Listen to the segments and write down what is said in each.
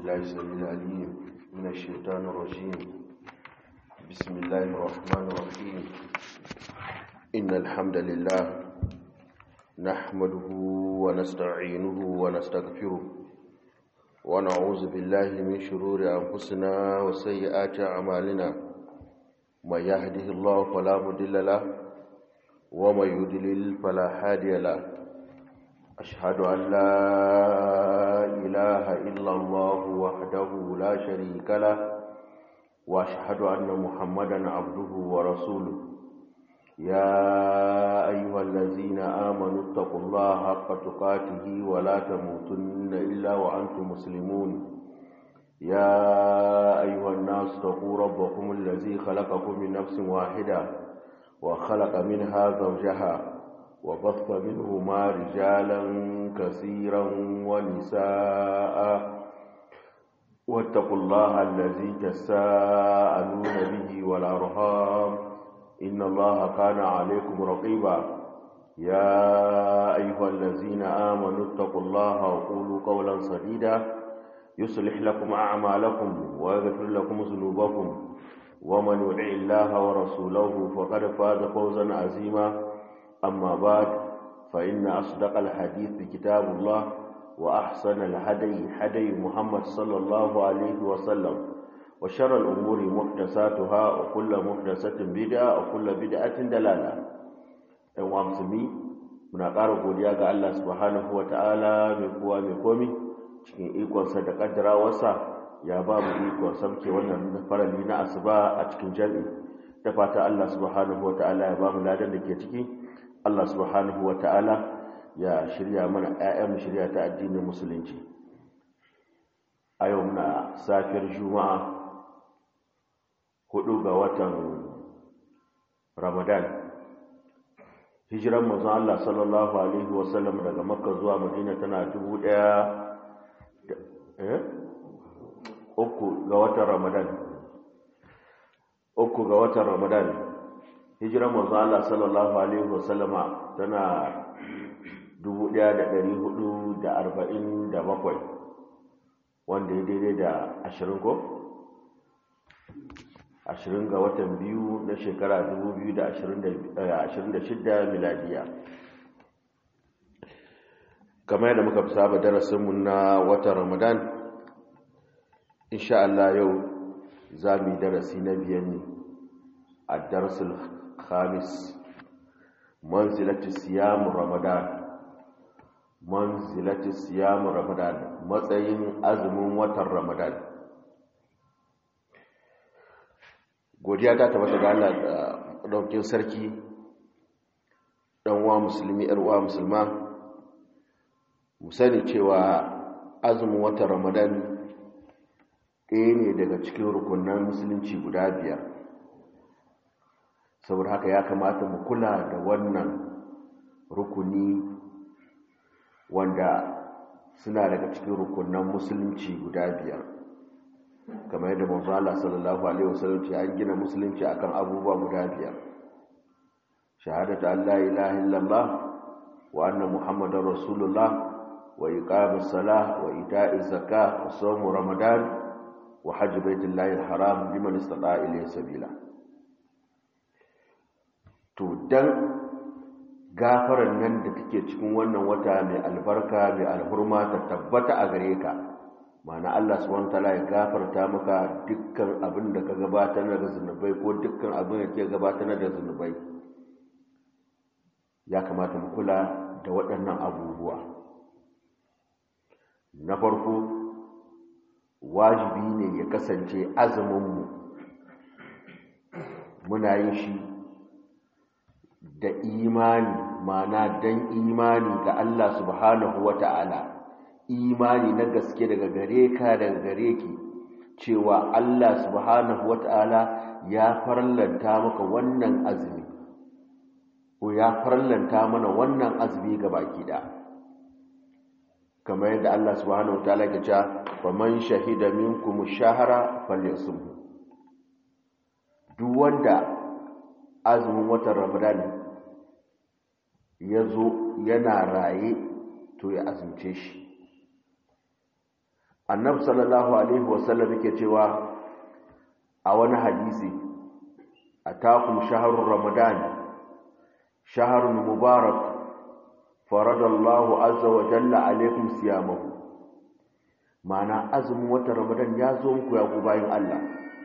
بالله السميع العليم من الشيطان الرجيم. بسم الله الرحمن الرحيم. إن الحمد لله نحمده ونستعينه ونستغفره ونعوذ بالله من شرور أنفسنا وسيئات أعمالنا. من يهده الله فلا مضل له ومن يضلل فلا هادي له. أشهد أن لا إله إلا الله وحده لا شريك له وأشهد أن محمدا عبده ورسوله. يا أيها الذين آمنوا اتقوا الله حق تقاته ولا تموتن إلا وأنتم مسلمون. يا أيها الناس اتقوا ربكم الذي خلقكم من نفس واحدة وخلق منها زوجها وبث منهما رجالا كثيرا ونساء واتقوا الله الذي تساءلون به والأرحام إن الله كان عليكم رقيبا. يا أيها الذين آمنوا اتقوا الله وقولوا قولا سديدا يصلح لكم أعمالكم ويغفر لكم ذنوبكم ومن يطع الله ورسوله فقد فاز فوزا عظيما. أما بعد فإن أصدق الحديث كتاب الله وأحسن الهدي هدي محمد صلى الله عليه وسلم وشر الأمور محدثاتها وكل محدثة بدعة وكل بدعة ضلالة. أيها المسلمين muna ƙara godiya ga Allah subhanahu wata'ala mai kowa mai komi cikin ikonsa da kaddarawarsa ya ba mu ikon sauke wannan farali na asuba a cikin jami'i. Da fata Allah subhanahu wata'ala ya ba mu ladan da ke ciki. Allah subhanahu wa ta'ala ya shirya mana ‘ya'yan shirya ta addinin musulunci. A yau na safiyar Juma'a 4 ga watan Ramadan. Hijiran manzon Allah sallallahu Alaihi wasallam daga Makka zuwa Madina tana 3 ga watan Ramadan. 3 ga watan Ramadan. Hijiran manzo Allah sallallahu alaihi wasallama tana 1447 wanda ya daidai da 20 ga watan biyu na shekara 2026 miladiya. Kamar yadda muka saba darasinmu na watan Ramadan, insha Allah yau za mu yi darasi na biyan ne a darasul خامس منزلة صيام رمضان. منزلة صيام رمضان matsayin azumin watan Ramadan. Godiya ta tabbata ga Allah daukin sarki, dan uwa musulmi, yar uwa musulma, mu sani cewa azumin watan Ramadan ɗaya ne daga cikin rukunan musulunci guda 5. saboda haka ya kamata mu kula da wannan rukuni wanda suna daga cikin rukunan musulunci guda 5, kamar yadda manzo Allah sallallahu alaihi wasallam ce an gina musulunci akan abubuwa guda 5: shahadatu an la ilaha illallah wa anna muhammadar rasulullah wa iqamus salah wa ita'iz zakah wa sawm ramadan wa hajj baitullahil haram liman istata'a ilayhi sabila. To dan gafaran nan da take cikin wannan wata mai albarka mai alhurma ta tabbata a gare ka, ma'ana Allah subhanahu wataala ya gafarta maka dukkan abin da ka gabatar da zunubai ko dukkan abin da ke gabatar da zunubai, ya kamata mu kula da waɗannan abubuwa. Na farko, wajibi ne ya kasance azumin mu muna yin shi da imani, mana dan imani ga Allah subhanahu wata'ala, imani na gaske daga gare ka daga gare ki, cewa Allah subhanahu wata'ala ya farlanta maka wannan azumi ko ya farlanta mana wannan azumi ga baki da, kamar yadda Allah subhanahu wata'ala ya ce faman shahida minkum ash-shahra falyasumhu. Duk wanda azumin watan Ramadan ya zo yana raye to ya azumce shi. annabi sallallahu alaihi wasallam yake cewa a wani hadisi atakum shahrur ramadan shahrun mubarak faradallahu azza wa jalla alaikum siyamahu. ma'ana azumin watan ramadan ya zo muku ya ku bayin Allah,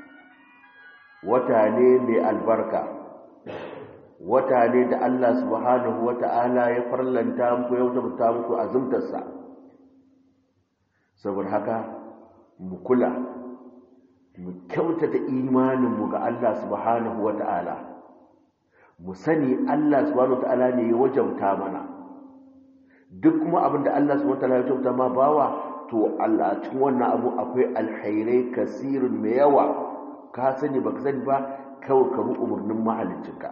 wata ne mai albarka, wata ne da Allah subhanahu wata'ala ya farlanta muku ya wajabta muku azumtarsa. saboda haka mu kula, mu kyautata imaninmu ga Allah subhanahu wata'ala, mu sani Allah subhanahu wata'ala ne ya wajabta mana duk kuma abinda Allah subhanahu wata'ala ya wajabta ma bawa, to Allah cikin wannan abu akwai alkhairai kasirun mai yawa, ka sani baka sani ba, kawai ka bi umarnin mahaliccinka.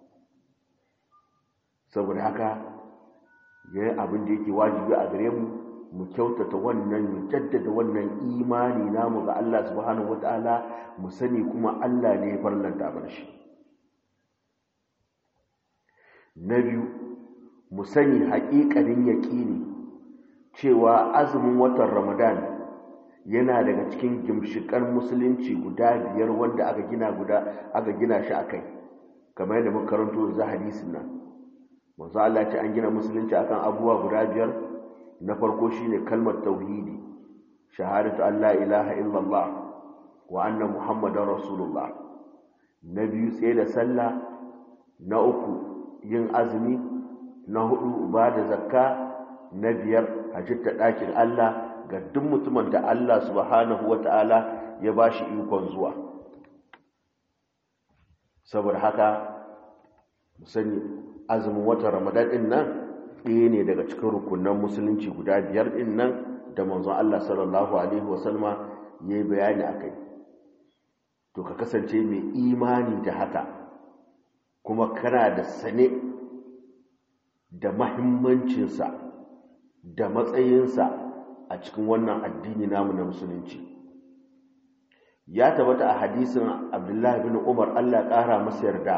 saboda haka yayin abin da yake wajibi a gare mu, mu kyautata wannan, mu jaddada wannan imani namu ga Allah subhanahu wataala, mu sani kuma Allah ne ya farlanta mana shi. na biyu, mu sani haƙiƙanin yaƙini cewa azumin watan Ramadan yana daga cikin gimshikan musulunci guda 5 wanda aka gina shi akai, kamar yadda muka karanto za hadisin nan. manzo Allah ce an gina musulunci akan abubuwa guda 5. na farko shine kalmar tauhidi, shahadatu an la ilaha illallah wa anna muhammadar rasulullah. na biyu tsaye da sallah. na uku yin azumi. na 4 ibada zakka. na 5 hajjata ɗakin Allah ga duk mutumin da Allah subhanahu wata'ala ya bashi ikon zuwa. saboda haka mu sani azumin watan Ramadan din nan ɗaya ne daga cikin rukunan musulunci guda 5 din nan da manzon Allah sallallahu alaihi wasallama yayi bayani akai. to ka kasance mai imani da haka, kuma kana da sane da muhimmancinsa da matsayinsa a cikin wannan addini namu na musulunci. ya tabbata a hadisin Abdullahi bin Umar, Allah ƙara masa yarda,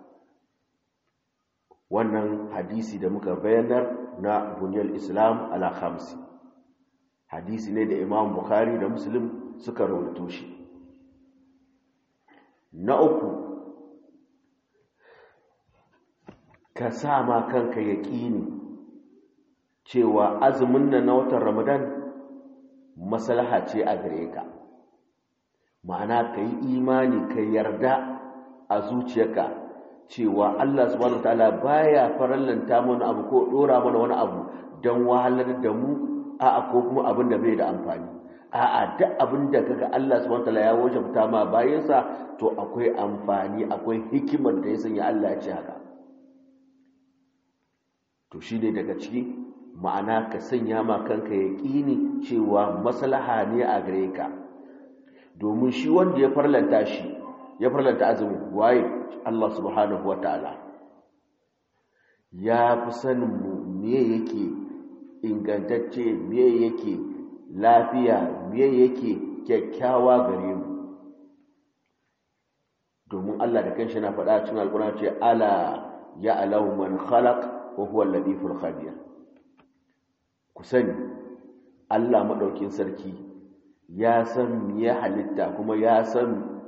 wannan hadisi da muka bayanar na buniyar Islam ala khamsi, hadisi ne da Imam Bukhari da Muslim suka rawaito shi. na uku, ka sa ma kanka yaƙini cewa azumin nan na watan Ramadan maslaha ce a gare ka. ma'ana ka yi imani, ka yarda a zuciyarka cewa Allah subhanahu wataala baya farallanta mana abu ko dora mana wani abu don wahalar da mu, a'a ko kuma abin da bai da amfani. a'a duk abin da kaga Allah subhanahu wataala ya wajabta ma bayansa, to akwai amfani, akwai hikimar da ya sanya Allah ya ce haka. to shi ne daga ciki, ma'ana ka sanya ma kanka yaƙini cewa maslaha ne a gare ka, domin shi wanda ya farlanta azumi waye? Allah subhanahu wataala. ya fi sanin mu me yake ingantacce, me yake lafiya, me yake kyakkyawa gare mu. domin Allah da kanshi na faɗa cikin alƙur'ani ce ala ya'lamu man khalaq wa huwa al-latiful khabir. ku sani Allah madaukin sarki ya san ya halitta, kuma ya san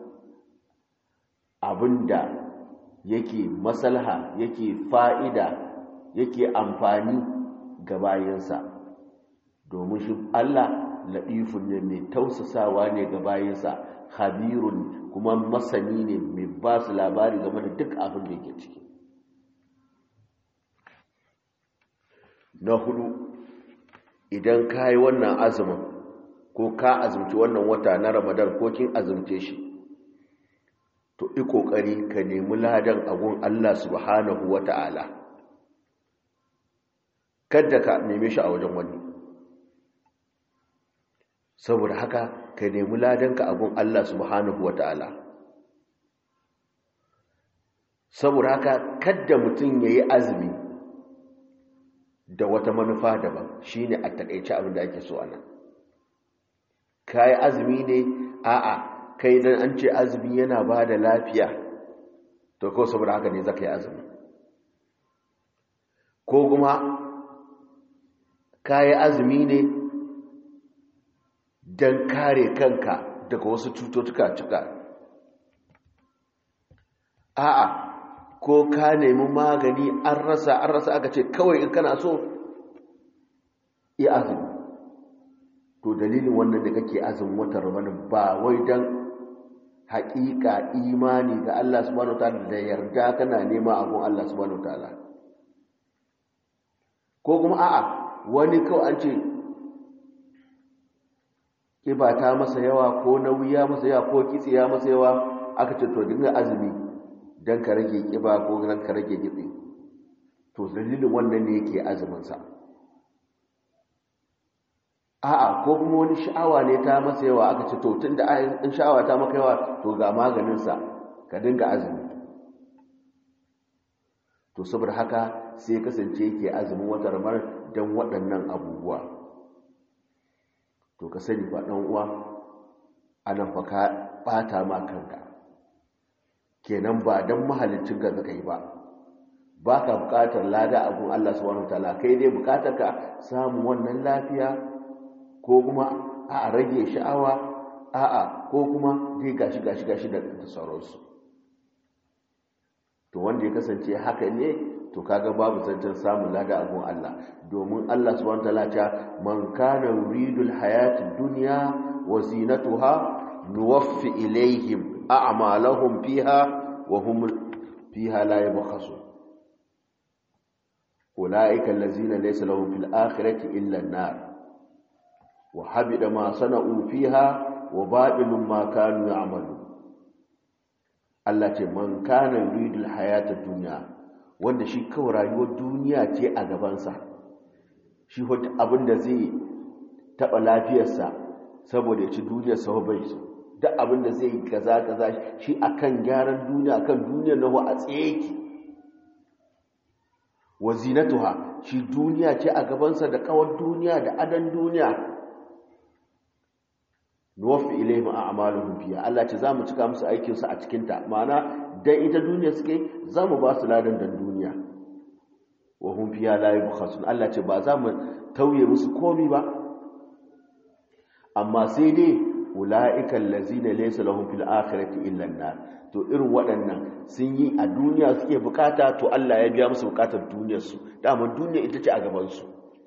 abinda yake maslaha, yake fa'ida, yake amfani ga bayansa. domin shi Allah latifun ne, mai tausasawa ne ga bayansa, khabirun kuma masani ne, mai ba su labari game da duk abin da yake ciki. na 4, idan ka yi wannan azumin ko ka azumci wannan wata na Ramadan ko kin azumce shi, to yi kokari ka nemi ladan agun Allah subhanahu wata'ala, kada ka neme shi a wajen wani. saboda haka ka nemi ladanka agun Allah subhanahu wata'ala. saboda haka kada mutum yayi azumi da wata manufa daban, shine a takeice abin da ake so anan. kai azumi ne, a'a kai dan an ce azumi yana bada lafiya, to ko saboda haka ne zaka yi azumi. ko kuma kai azumi ne don kare kanka daga wasu cututtuka a'a ko ka nemi magani an rasa aka ce kawai in kana so yi azumi, to dalilin wannan da kake azumin watan Ramadan ba wai dan haƙiƙa imani ga Allah subhanahu wataala da yarda kana nema abun Allah subhanahu wataala, ko kuma a'a wani kawai an ce kiba ta masa yawa ko nauyi ya masa yawa ko kitse ya masa yawa aka ce to dinga azumi dan ka rage kiba ko dan ka rage kitse, to dalilin wannan ne yake azumin sa. A'a ko kuma wani sha'awa ne ta masa yawa aka ce to tunda in sha'awa ta maka yawa to ga maganin sa ka dinga azumi, to saboda haka sai kasance yake azumin watan Ramadan dan waɗannan abubuwa. To ka sani ba dan uwa anan fa ka bata ma kanka kenan, ba dan mahalicin ka zaka yi ba ka bukatar lada abun Allah subhanahu wataala, kai dai bukatar ka samu wannan lafiya ko kuma a rage sha'awa a'a ko kuma dai gashi da sauransu. To wanda ya kasance haka ne to kaga babu zancen samun lada abun Allah, domin Allah subhanahu wataala ta man kana yuridul hayatid dunya wa zinatuha nuwaffi ilaihim a'malahum fiha wa hum fiha la yabkhasun ulaika allazina laysa lahum fil akhirati illa an-nar wa habida ma sana'u fiha wa batilun ma kanu ya'malun. Allah ce man kana yuridul hayatid dunya, wanda shi kawai rayuwar duniya ce a gabansa, shi wata abin da zai taɓa lafiyarsa saboda ya ci duniyarsa bai so, duk abin da zai kaza shi akan gyaran duniya, akan duniyar nahu a tsaye yake. Wa zinatuha, shi duniya ce a gabansa da kawar duniya da adan duniya. Nuwaffi ilaihim a'maluhum fiha, Allah ce zamu cika musu aikin su a cikin ta, ma'ana dan ita duniya suke zamu ba su ladan dan duniya. Wa hum fiha la yubkhasun, Allah ce ba za mu tauye musu komai ba, amma sai dai ulaika allazina laysa lahum fil akhirati illa an-nar. To irin waɗannan sun yi a duniya suke bukata, to Allah ya biya musu bukatar duniyar su, dama duniya ita ce a gaban su.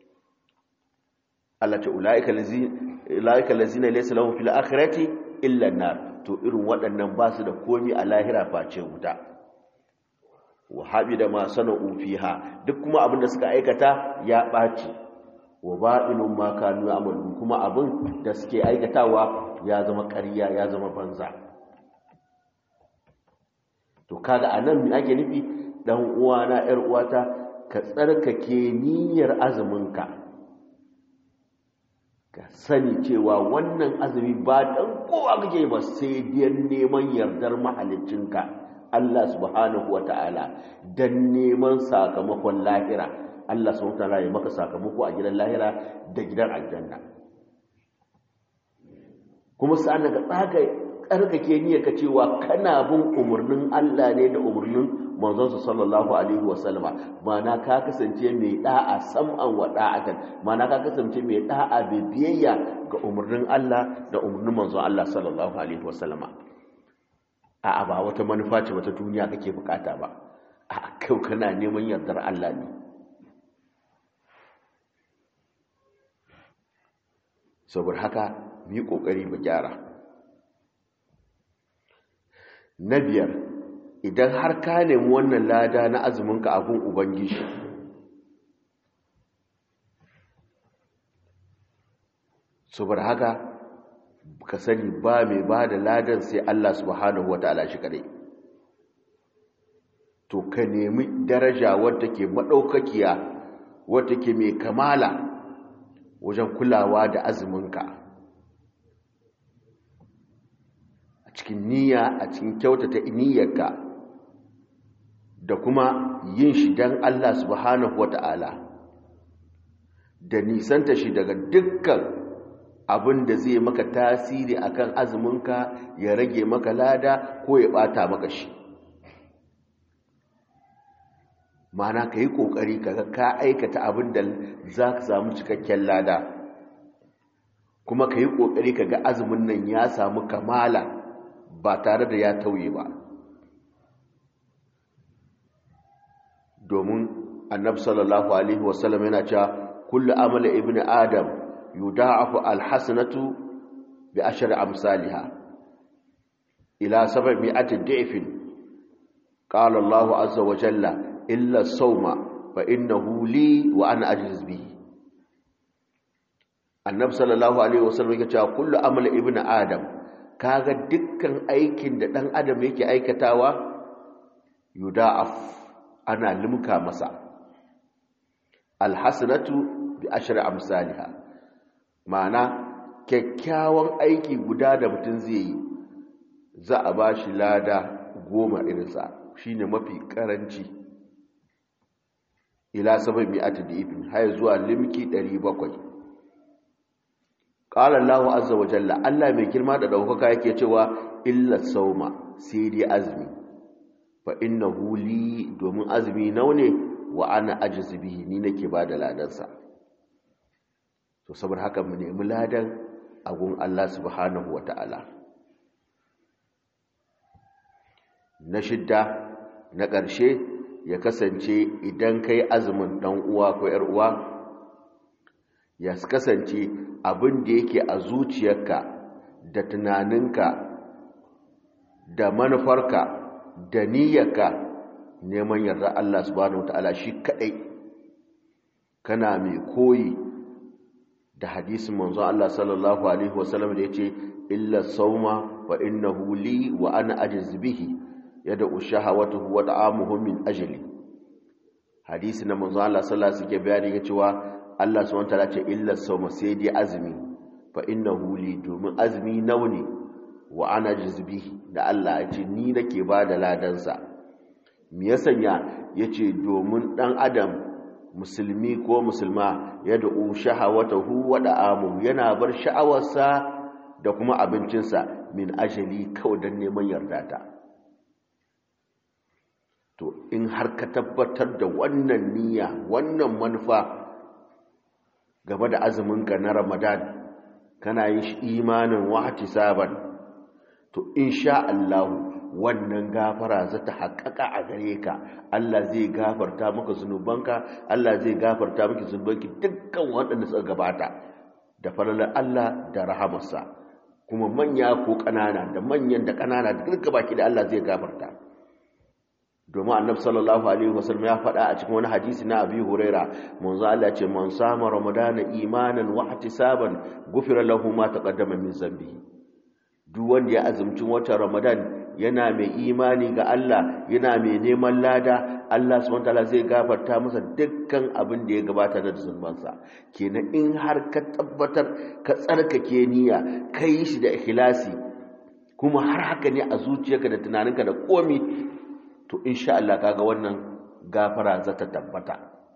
Allah ce ulaika allazina laysa lahum fil akhirati illa an-nar. To irin waɗannan ba su da komai a lahira face wuta. Wa habida ma sana'u fiha, duk kuma abin da suka aikata ya ɓaci. Wa ba'inun ma kanu ya'malun, kuma abin da suke aikatawa ya zama ƙarya, ya zama banza. To kaga anan me ake nufi, dan uwana ƴar uwata, ka tsarkake niyyar azuminka, ka sani cewa wannan azumi ba dan kowa kake ba sai dan neman yardar mahaliccinka Allah subhanahu wataala, dan neman sakamakon lahira. Allah subhanahu wataala ya maka sakamako a gidan lahira da gidan aljanna. Kuma sa'an ga tsarkake niyyarka cewa kana bin umarnin Allah ne da umarnin manzon sallallahu alaihi wasallama, ma'ana ka kasance mai da'a sam'an wa da'atan, ma'ana ka kasance mai da'a bai biyayya ga umarnin Allah da umarnin manzon Allah sallallahu alaihi wasallama. A'a ba wata manufa ce wata duniya kake bukata ba, a'a kai kana neman yardar Allah ne. Saboda haka mu yi kokari mu gyara. Na biyar, idan har ka nemi wannan lada na azuminka a gun Ubangiji, saboda haka ka sani ba mai ba da ladan sai Allah subhanahu wa ta'ala shi kadai. To ka nemi daraja wadda ke maɗaukakiya, wadda ke mai kamala wajen kulawa da azuminka, a cikin niyya, a cikin kyautata niyyarka, da kuma yin shi don Allah subhanahu wa ta'ala, da nisanta shi daga dukkan abin da zai maka tasiri akan azuminka, ya rage maka lada ko ya bata maka shi. Ma'ana ka yi ƙoƙari ka aikata abin da za ka samu cikakken lada, kuma ka yi ƙoƙari ka ga azumin nan ya samu kamala ba tare da ya tauye ba. Domin annabi sallallahu alaihi wasallam yana cewa kullu amali ibni adam yudha'afu alhasanatu bi ashri amsalha ila 700 da'fin. qala Allah azza wa jalla illa as-sawma fa innahu li wa ana ajzi bihi. Annabi sallallahu alaihi wasallam yake cewa kullu amali ibni adam, kaga dukkan aikin da dan adam yake aikatawa yudha'af, ana limka masa alhasanatu bi ashri amsalha, ma'ana kyakkyawan aiki guda da mutum zai yi za a bashi lada 10 irinsa, shine mafi karanci, ila 700 da'ifin, har zuwa limki 700. qala Allahu azza wa jalla, Allah mai girma da daukaka yake cewa illa sauma, sai dai azmi, fa innahu li, domin azmi naune wa ana ajzi bihi, ni nake bada ladansa. to saboda haka mu nemi ladan agun Allah subhanahu wataala. Na shidda na ƙarshe, ya kasance idan kai azumin dan uwa ko yar uwa, ya kasance abin da yake a zuciyarka da tunaninka da manufarka da niyyarka neman yarda Allah subhanahu wataala shi kadai. Kana mai koyi da hadisin manzon Allah sallallahu alaihi wasallam da yace illa sawma fa innahu li wa ana ajzi bihi yad'u shahawatuhu wa ta'amuhu min ajli. Hadisi na manzon Allah sallallahu alaihi wasallam suke bayani ga cewa Allah subhanahu wataala ce illa sawma, sai dai azumi, fa innahu li, domin azumi nauni wa ana jizbihi, da Allah ya ce ni nake bada ladansa. Me ya sanya? yace domin dan adam musulmi ko musulma yad'u shahawatahu wa da'amu, yana bar sha'awarsa da kuma abincinsa min ajali, kawai dan neman yardata. To in har ka tabbatar da wannan niyya, wannan manufa game da azuminka na Ramadan, kana yin shi imanin wa ihtisaban, to insha Allah wannan gafara za ta haƙaƙa a gare ka. Allah zai gafarta maka zunubanka, Allah zai gafarta maka zunubanki dukkan waɗanda suka gabata da falalar Allah da rahamarsa, kuma manya ko ƙanana, da manyan da ƙanana da duka baki da Allah zai gafarta. Domin annabi sallallahu alaihi wasallam ya faɗa a cikin wani hadisi na Abi Huraira, manzo Allah ce man sama ramadana imanan wa ihtisaban ghufira lahu ma taqaddama min zambihi. Duk wanda ya azumci watan Ramadan yana mai imani ga Allah, yana mai neman lada, Allah subhanahu wataala zai gafarta masa dukkan abin da ya gabata da zunubansa. Kenan in har ka tabbatar ka tsarkake niyya, kai shi da ikhlasi, kuma har haka ne a zuciyarka da tunaninka da komai, to insha Allah kaga wannan gafara za ta tabbata.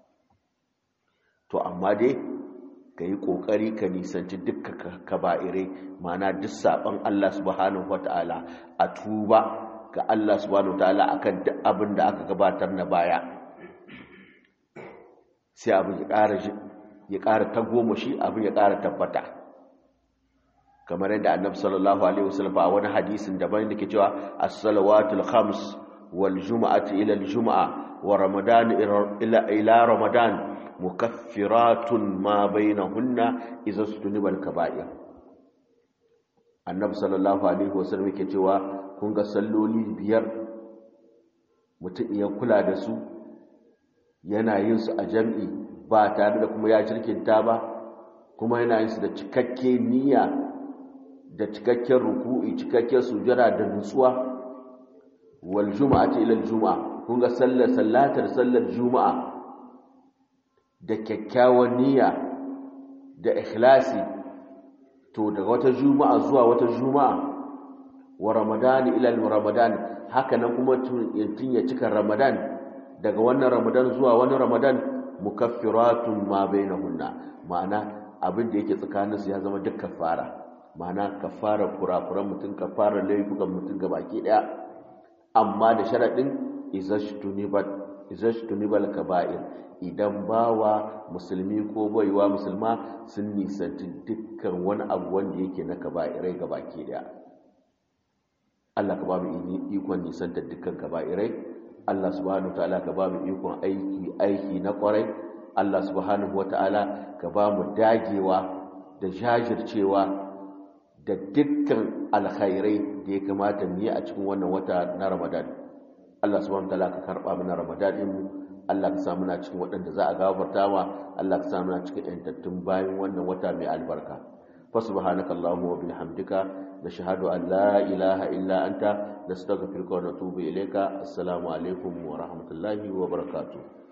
To amma dai ka yi ƙoƙari ka nisanci dukkan kaba'irai, ma'ana duk saɓon Allah subhanahu wata'ala, a tuba ga Allah subhanahu wata'ala akan duk abin da aka gabatar na baya, sai abin ya ƙara tagomashi, abin ya ƙara tabbata. Kamar yadda annabi sallallahu alaihi wasallam a wani hadisin daban da ke cewa as-salawatul khams wal jumu'atu ila al-jumu'a wa ramadan ila ramadan mukaffiratun ma bainahunna idza stunibal kaba'ir. Annabi sallallahu alaihi wasallam yake cewa kun ga salloli biyar, mutum iya kula da su, yana yin su a jam'i ba tare da kuma ya jirkinta ba, kuma yana yin su da cikakken niyya, da cikakken ruku'i, cikakken sujada da nutsuwa. Wal juma'ati ila al juma'a, kun ga sallar juma'a da kyakkyawan niyya da ikhlasi, to daga wata juma'a zuwa wata juma'a, wa ramadani ila ramadan, haka nan kuma tun ya cika ramadan, daga wannan ramadan zuwa wani ramadan, mukaffiratun ma bainahunna, ma'ana abin da yake tsakanin su ya zama duk kafara, ma'ana kafara kurakuran mutum, kafara laifukan mutum gabaki daya, amma da sharadin izashtunibat izajtunibal kaba'ir, idan bawa musulmi ko baiwa musulma sun nisanci dukkan wani abu wanda yake na kaba'irai gabaki daya. Allah ka ba mu ikon nisanta dukkan kaba'irai. Allah subhanahu wataala ka ba mu ikon aiki na kwarai. Allah subhanahu wataala ka ba mu dagewa da jajircewa da dukkan alkhairai da ya kamata mu yi a cikin wannan wata na Ramadan. Allah subhanahu wataala ka karba mana Ramadan din mu. Allah ka sa muna cikin waɗanda za a gafarta wa. Allah ka sa muna cikin yantattun bayan wannan wata mai albarka. Fa subhanakallahumma wa bihamdika nashhadu an la ilaha illa anta nastaghfiruka wa natubu ilayka. Assalamu alaikum wa rahmatullahi wa barakatuh.